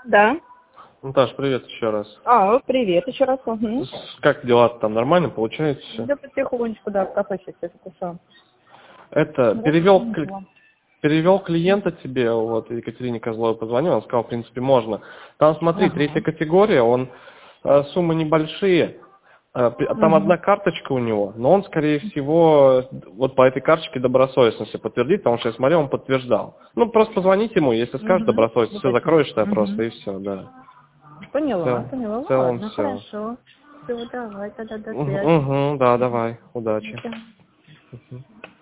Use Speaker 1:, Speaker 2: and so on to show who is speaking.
Speaker 1: Да.
Speaker 2: Наташ, привет еще раз.
Speaker 1: Привет еще раз. Угу.
Speaker 2: Как дела там? Нормально получается все?
Speaker 1: Да потихонечку, да, в кафе сейчас закусал.
Speaker 2: Это, перевел клиента тебе, вот, Екатерине Козловой позвонил, он сказал, в принципе, можно. Там, смотри, третья категория, суммы небольшие, там одна карточка у него, но он, скорее всего, вот по этой карточке добросовестности подтвердит, потому что я смотрел, он подтверждал. Ну, просто позвонить ему, если скажет добросовестность, все закроешь, просто, и все, да.
Speaker 1: Поняла.
Speaker 2: В целом
Speaker 1: Ладно,
Speaker 2: все.
Speaker 1: хорошо. Все, давай, тогда до связи.
Speaker 2: Да, давай, удачи.
Speaker 1: Да.